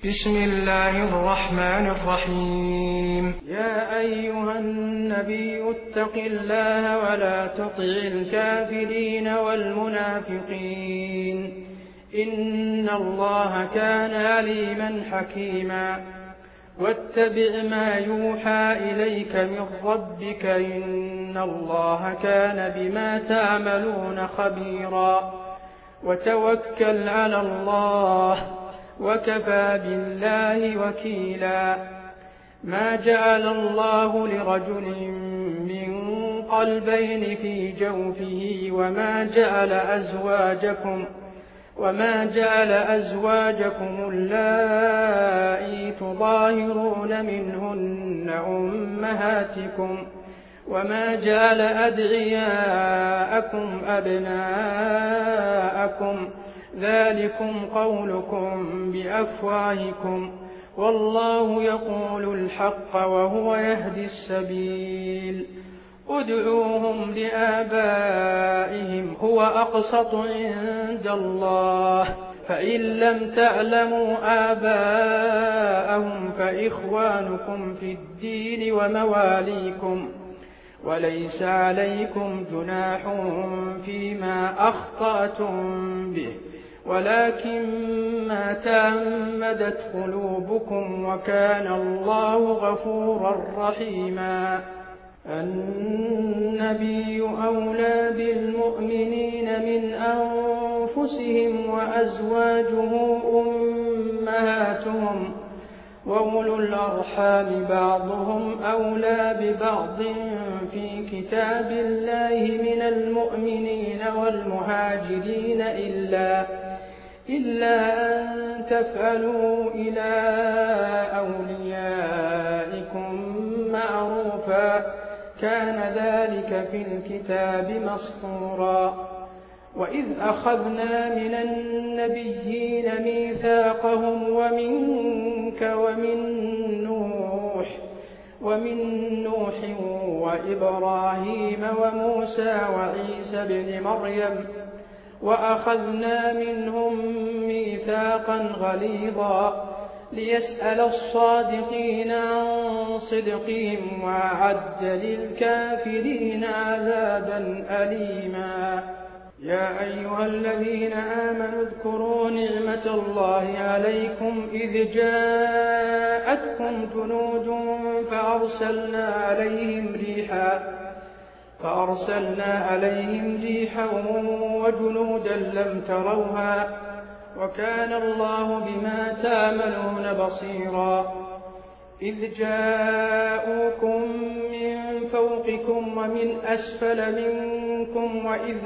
بسم الله الرحمن الرحيم. يا أيها النبي اتق الله ولا تطع الكافرين والمنافقين إن الله كان عليما حكيما. واتبع ما يوحى إليك من ربك إن الله كان بما تعملون خبيرا. وتوكل على الله وكفى بالله وكيلا. ما جعل الله لرجل من قلبين في جوفه وما جعل أزواجكم اللائي تظاهرون منهن أمهاتكم وما جعل أدعياءكم أبناءكم ذلكم قولكم بأفواهكم والله يقول الحق وهو يهدي السبيل. ادعوهم لآبائهم هو أقسط عند الله فإن لم تعلموا آباءهم فإخوانكم في الدين ومواليكم وليس عليكم جناح فيما أخطأتم به ولكن ما تعمدت قلوبكم وكان الله غفورا رحيما. النبي أولى بالمؤمنين من أنفسهم وأزواجه أمهاتهم وأولو الأرحام بعضهم أولى ببعض في كتاب الله من المؤمنين والمهاجرين إلا أن تفعلوا إلى أوليائكم معروفا كان ذلك في الكتاب مسطورا. وإذ أخذنا من النبيين ميثاقهم ومنك ومن نوح وإبراهيم وموسى وعيسى بن مريم وأخذنا منهم ميثاقا غليظا ليسأل الصادقين عن صدقهم وأعد للكافرين عذابا أليما. يا أيها الذين آمنوا اذكروا نعمة الله عليكم إذ جاءتكم جنود فأرسلنا عليهم ريحا وجنودا لم تروها وكان الله بما تعملون بصيرا. إذ جاءوكم من فوقكم ومن أسفل منكم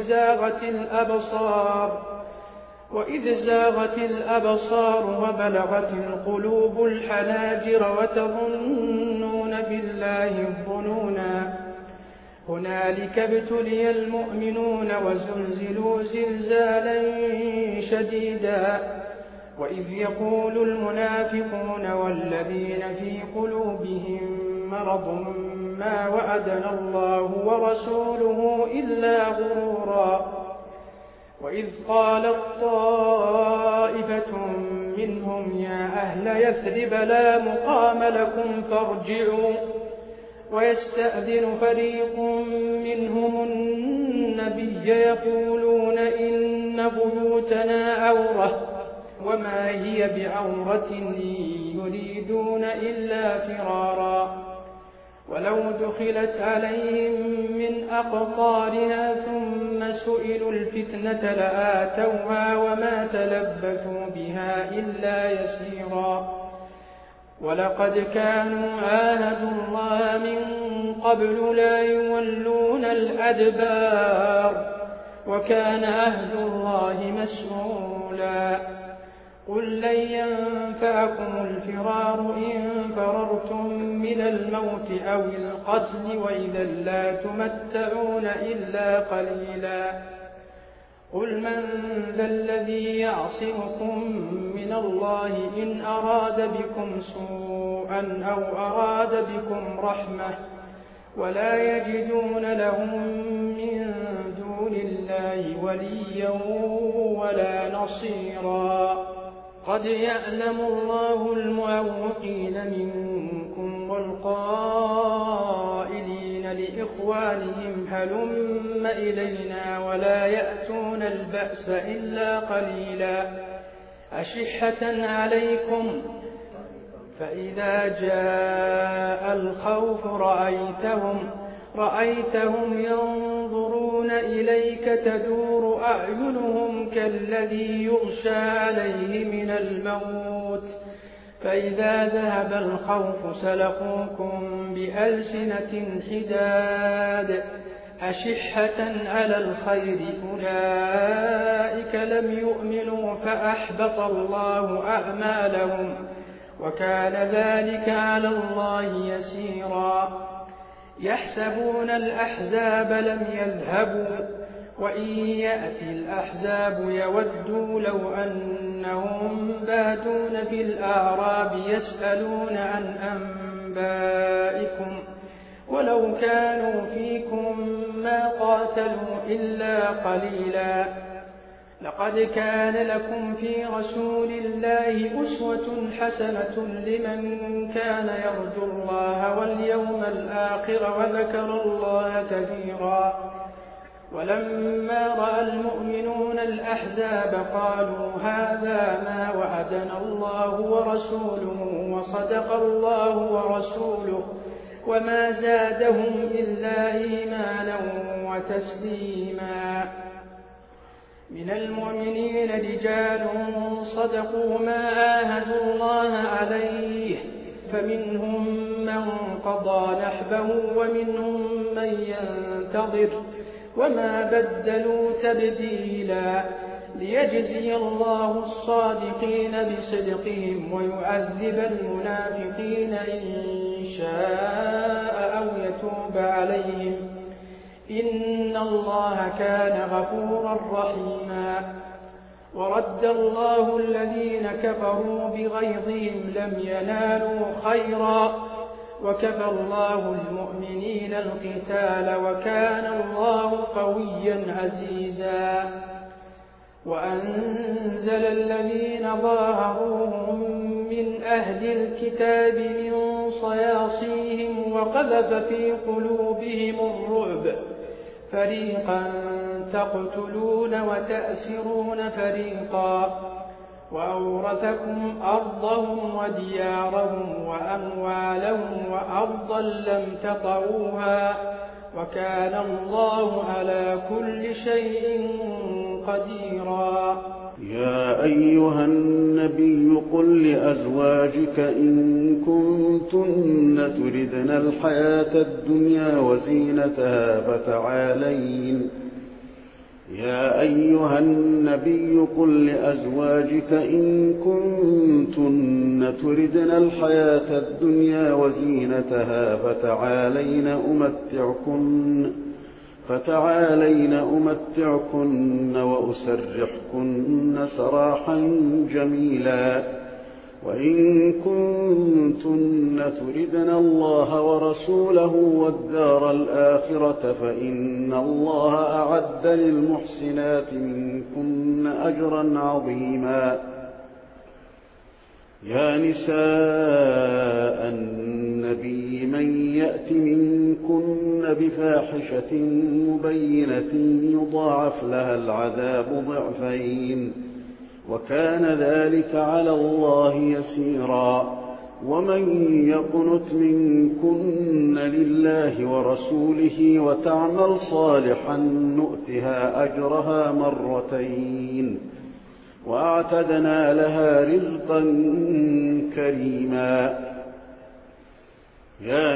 وإذ زاغت الأبصار وبلغت القلوب الحناجر وتظنون بالله الظنونا. هنالك ابتلي المؤمنون وزلزلوا زلزالا شديدا. وإذ يقول المنافقون والذين في قلوبهم مرض ما وعدنا الله ورسوله إلا غرورا. وإذ قالت طائفة منهم يا أهل يثرب لا مقام لكم فارجعوا ويستأذن فريق منهم النبي يقولون إن بيوتنا عورة وما هي بعورة يريدون إلا فرارا. ولو دخلت عليهم من أقطارها ثم سئلوا الفتنة لآتوها وما تلبثوا بها إلا يسيرا. ولقد كانوا عاهدوا الله من قبل لا يولون الأدبار وكان عهد الله مسؤولا. قل لن ينفعكم الفرار إن فررتم من الموت أو القتل وإذا لا تمتعون إلا قليلا. قل من ذا الذي يعصمكم من الله إن أراد بكم سوءا أو أراد بكم رحمة ولا يجدون لهم من دون الله وليا ولا نصيرا. قد يعلم الله المعوقين منكم والقائلين لإخوانهم هلم إلينا ولا يأتون البأس إلا قليلا أشحة عليكم فإذا جاء الخوف رأيتهم ينظرون إليك تدور أعينهم كالذي يغشى عليه من الموت فإذا ذهب الخوف سلقوكم بألسنة حداد أشحة على الخير أولئك لم يؤمنوا فأحبط الله أعمالهم وكان ذلك على الله يسيرا يحسبون الأحزاب لم يذهبوا وإن يأتي الأحزاب يودوا لو أنهم بادون في الأعراب يسألون عن أنبائكم ولو كانوا فيكم ما قاتلوا إلا قليلا لقد كان لكم في رسول الله أسوة حسنة لمن كان يرجو الله واليوم الآخر وذكر الله كثيرا ولما رأى المؤمنون الأحزاب قالوا هذا ما وعدنا الله ورسوله وصدق الله ورسوله وما زادهم إلا إيمانا وتسليما من المؤمنين رجال صدقوا ما عاهدوا الله عليه فمنهم من قضى نحبه ومنهم من ينتظر وما بدلوا تبديلا ليجزي الله الصادقين بصدقهم ويعذب المنافقين إن شاء أو يتوب عليهم إن الله كان غفورا رحيما ورد الله الذين كفروا بغيظهم لم ينالوا خيرا وكفى الله المؤمنين القتال وكان الله قويا عزيزا وأنزل الذين ظاهروهم من أهل الكتاب من صياصيهم وقذف في قلوبهم الرعب فريقا تقتلون وتأسرون فريقا وأورثكم أرضهم وديارهم وأموالهم وأرضا لم تطئوها وكان الله على كل شيء قديرا يا أيها النبي قل لأزواجك إن كنتن تردن الحياة الدنيا وزينتها فتعالين يا أيها النبي قل لأزواجك إن كنتن تردن الحياة الدنيا وزينتها فتعالين أمتعكن وأسرحكن سراحا جميلا وإن كنتن تردن الله ورسوله والدار الآخرة فإن الله أعد للمحسنات منكن أجرا عظيما يا نساء النبي من يأت منكن بفاحشة مبينة يضاعف لها العذاب ضعفين وكان ذلك على الله يسيرا ومن يقنت منكن لله ورسوله وتعمل صالحا نؤتها أجرها مرتين وأعتدنا لها رزقا كريما يا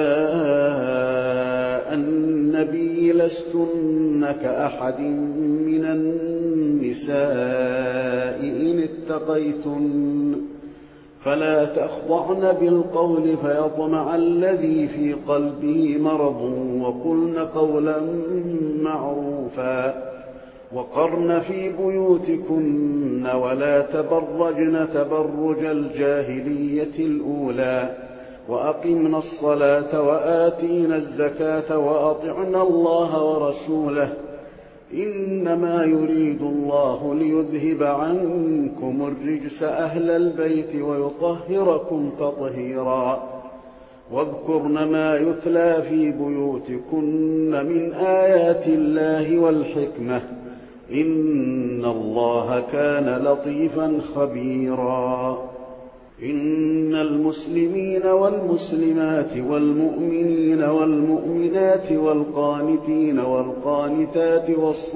نساء النبي لستن كأحد من النساء إن اتقيتن فلا تخضعن بالقول فيطمع الذي في قلبه مرض وقلن قولا معروفا وقرن في بيوتكن ولا تبرجن تبرج الجاهلية الأولى وأقمنا الصلاة وآتينا الزكاة وأطعنا الله ورسوله إنما يريد الله ليذهب عنكم الرجس أهل البيت ويطهركم تطهيرا واذكرن ما يتلى في بيوتكن من آيات الله والحكمة إن الله كان لطيفا خبيرا إن المسلمين والمسلمات والمؤمنين والمؤمنات والقانتين والقانتات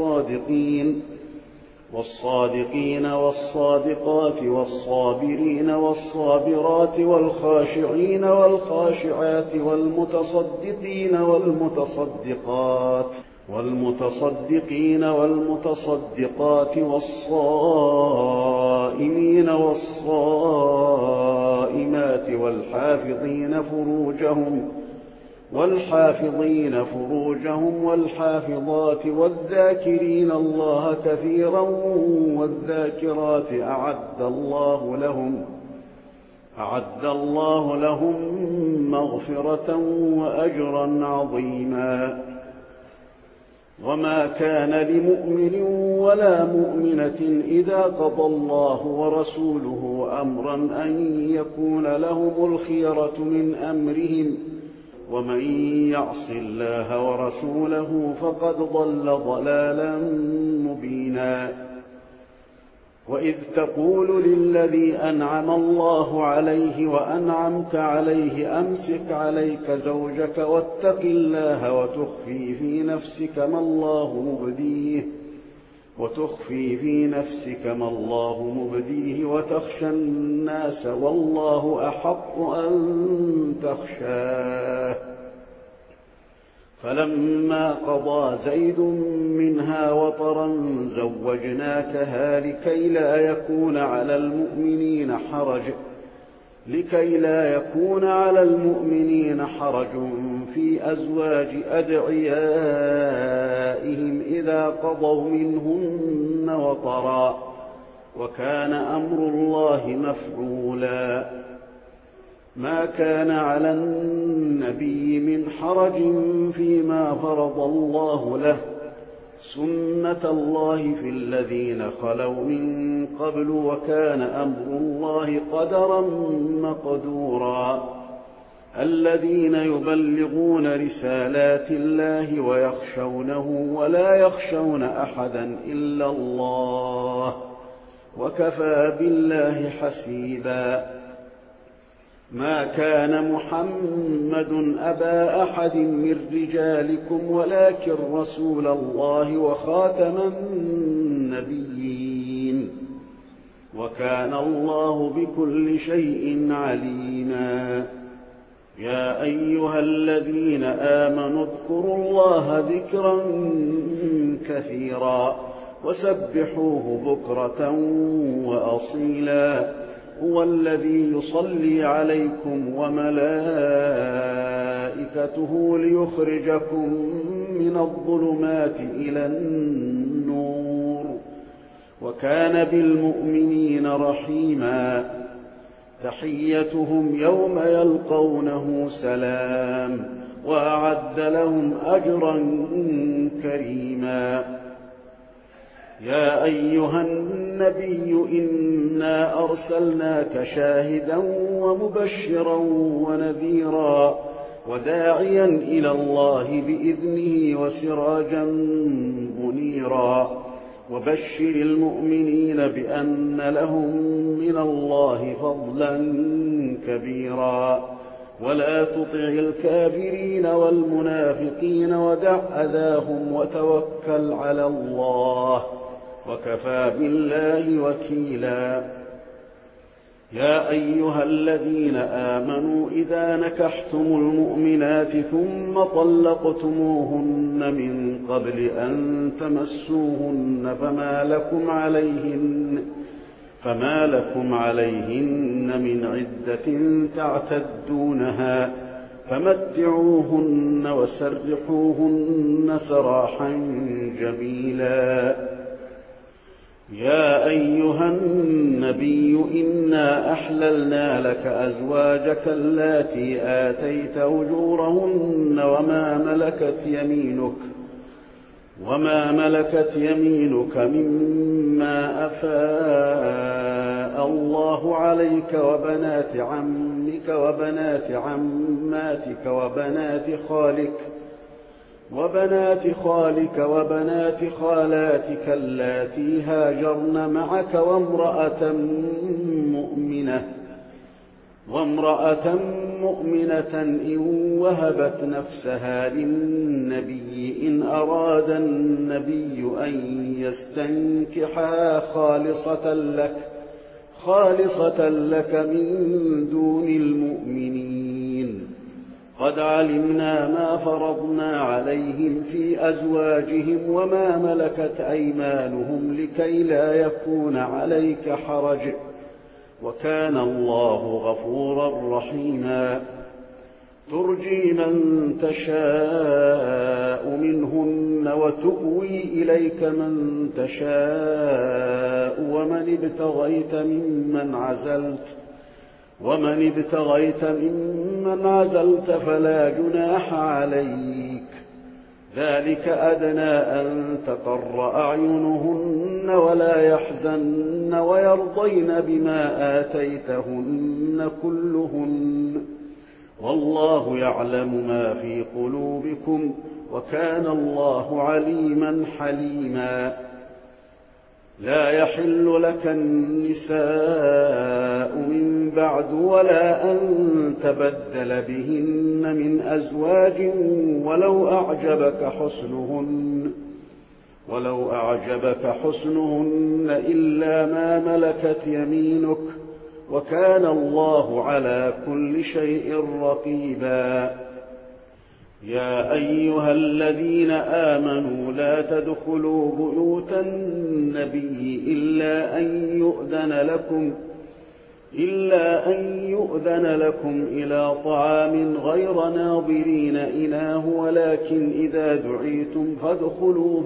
والصادقين والصادقات والصابرين والصابرات والخاشعين والخاشعات والمتصدقين والمتصدقات والصائمين والصائمات والحافظين فروجهم والحافظات والذاكرين الله كثيرا والذاكرات أعد الله لهم مغفرة وأجرا عظيما وما كان لمؤمن ولا مؤمنة إذا قضى الله ورسوله أمرا أن يكون لهم الخيرة من أمرهم ومن يعص الله ورسوله فقد ضل ضلالا مبينا وإذ تقول للذي أنعم الله عليه وأنعمت عليه أمسك عليك زوجك واتق الله وتخفي في نفسك ما الله مبديه وتخشى الناس والله أحق أن تخشاه فلما قضى زيد منها وطرا زوجناكها لكي لا يكون على المؤمنين حرج في أزواج أدعيائهم إذا قضوا منهن وطرا وكان أمر الله مفعولا ما كان على النبي من حرج فيما فرض الله له سنة الله في الذين خلوا من قبل وكان أمر الله قدرا مقدورا الذين يبلغون رسالات الله ويخشونه ولا يخشون أحدا إلا الله وكفى بالله حسيبا ما كان محمد أبا أحد من رجالكم ولكن رسول الله وخاتم النبيين وكان الله بكل شيء عليما يا أيها الذين آمنوا اذكروا الله ذكرا كثيرا وسبحوه بكرة وأصيلا هو الذي يصلي عليكم وملائكته ليخرجكم من الظلمات إلى النور وكان بالمؤمنين رحيما تحيتهم يوم يلقونه سلام وأعد لهم أجرا كريما يا أيها النبي إنا أرسلناك شاهدا ومبشرا ونذيرا وداعيا إلى الله بإذنه وسراجا منيرا وبشر المؤمنين بأن لهم من الله فضلا كبيرا ولا تطع الكافرين والمنافقين ودع أذاهم وتوكل على الله وكفى بالله وكيلا يا أيها الذين آمنوا إذا نكحتم المؤمنات ثم طلقتموهن من قبل أن تمسوهن فما لكم عليهن من عدة تعتدونها فمتعوهن وسرحوهن سراحا جميلا يا أيها النبي إنا أحللنا لك أزواجك اللاتي آتيت أجورهن وما ملكت يمينك مما أفاء الله عليك وبنات عمك وبنات عماتك وبنات خالك وبنات خالاتك اللاتي هاجرن معك وامرأة مؤمنة إن وهبت نفسها للنبي إن أراد النبي أن يستنكحها خالصة لك من دون المؤمنين. قد علمنا ما فرضنا عليهم في أزواجهم وما ملكت أيمانهم لكي لا يكون عليك حرج، وكان الله غفورا رحيما. ترجي من تشاء منهن وتؤوي إليك من تشاء ومن ابتغيت ممن عزلت فلا جناح عليك. ذلك أدنى أن تقر أعينهن ولا يحزن ويرضين بما آتيتهن كلهن، والله يعلم ما في قلوبكم وكان الله عليما حليما. لا يحل لك النساء من بعد ولا أن تبدل بهن من أزواج ولو أعجبك حسنهن إلا ما ملكت يمينك، وكان الله على كل شيء رقيبا. يا أيها الذين آمنوا لا تدخلوا بيوت النبي إلا أن يؤذن لكم إلى طعام غير ناظرين إناه، ولكن إذا دعيتم فادخلوا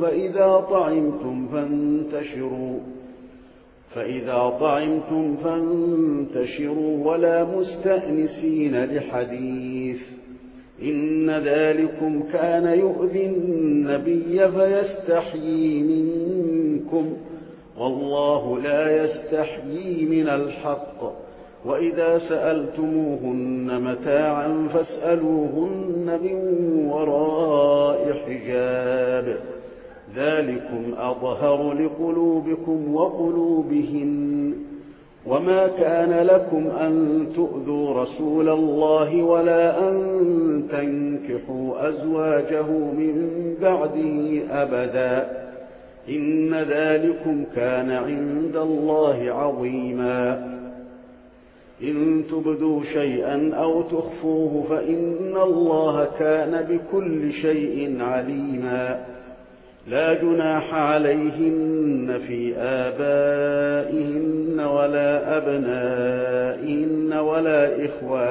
فإذا طعمتم فانتشروا ولا مستأنسين لحديث، إن ذلكم كان يؤذي النبي فيستحيي منكم، والله لا يستحيي من الحق. وإذا سألتموهن متاعا فاسألوهن من وراء حجاب، ذلكم أطهر لقلوبكم وقلوبهن. وما كان لكم أن تؤذوا رسول الله ولا أن تنكحوا أزواجه من بعده أبدا، إن ذلكم كان عند الله عظيما. إن تبدوا شيئا أو تخفوه فإن الله كان بكل شيء عليما. لا جناح عليهن في آبائهن ولا أبنائهن ولا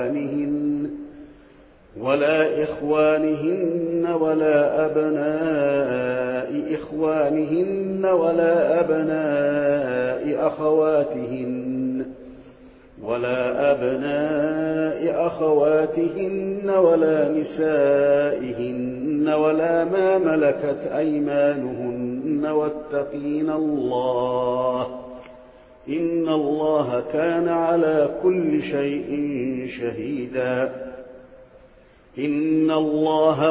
إخوانهن ولا أبناء إخوانهن ولا أبناء أخواتهن ولا نسائهن ولا ما ملكت أيمانهن، واتقين الله إن الله كان على كل شيء شهيدا. إن الله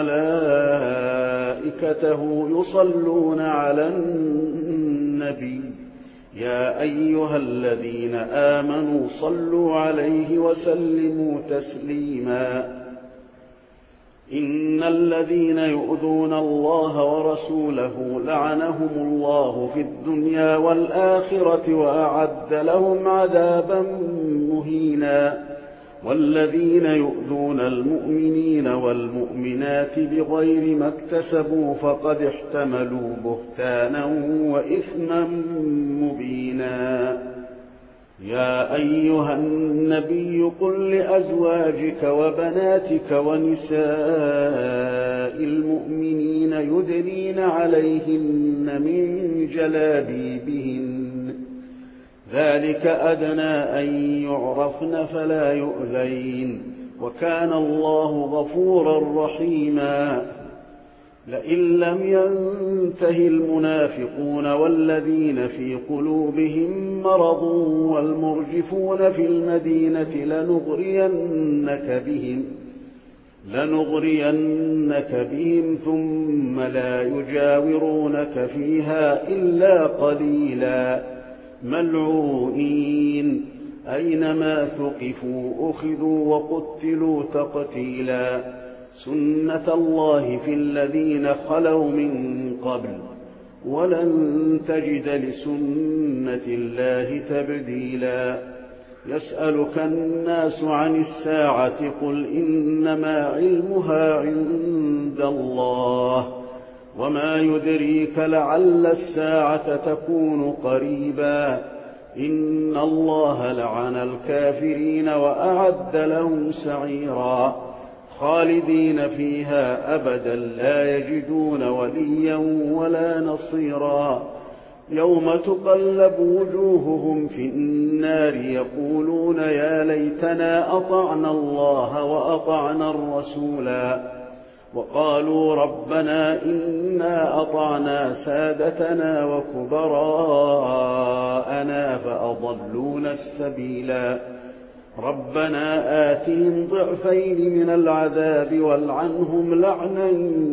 وملائكته يصلون على النبي، يا أيها الذين آمنوا صلوا عليه وسلموا تسليما. إن الذين يؤذون الله ورسوله لعنهم الله في الدنيا والآخرة وأعد لهم عذابا مهينا. والذين يؤذون المؤمنين والمؤمنات بغير ما اكتسبوا فقد احتملوا بهتانا وإثما مبينا. يا أيها النبي قل لأزواجك وبناتك ونساء المؤمنين يدنين عليهن من جلابيبهن، ذلك أدنى أن يعرفن فلا يؤذين، وكان الله غفورا رحيما. لئن لم ينته المنافقون والذين في قلوبهم مرض والمرجفون في المدينة لنغرينك بهم ثم لا يجاورونك فيها إلا قليلا ملعونين أينما ثقفوا أخذوا وقتلوا تقتيلا سنة الله في الذين خلوا من قبل ولن تجد لسنة الله تبديلا يسألك الناس عن الساعة قل إنما علمها عند الله وما يدريك لعل الساعة تكون قريبا إن الله لعن الكافرين وأعد لهم سعيرا خالدين فيها أبدا لا يجدون وليا ولا نصيرا يوم تقلب وجوههم في النار يقولون يا ليتنا أطعنا الله وأطعنا الرسولا وقالوا ربنا إنا أطعنا سادتنا وكبراءنا فأضلونا السبيلا ربنا آتهم ضعفين من العذاب والعنهم لعنا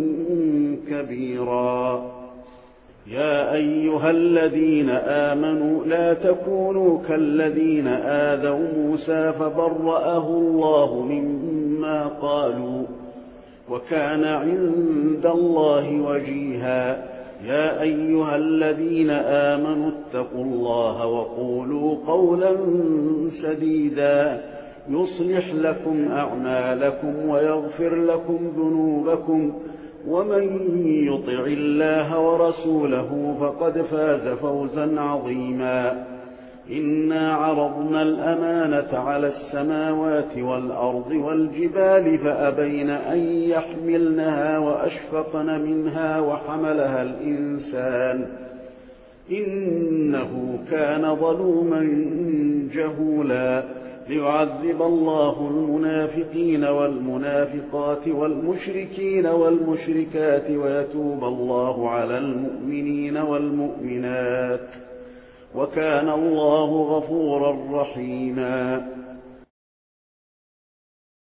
كبيرا يا أيها الذين آمنوا لا تكونوا كالذين آذوا موسى فبرأه الله مما قالوا وكان عند الله وجيها يا أيها الذين آمنوا اتقوا الله وقولوا قولا سديدا يصلح لكم أعمالكم ويغفر لكم ذنوبكم ومن يطع الله ورسوله فقد فاز فوزا عظيما إنا عرضنا الأمانة على السماوات والأرض والجبال فأبين أن يحملنها وأشفقن منها وحملها الإنسان إنه كان ظلوما جهولا ليعذب الله المنافقين والمنافقات والمشركين والمشركات ويتوب الله على المؤمنين والمؤمنات وكان الله غفورا رحيما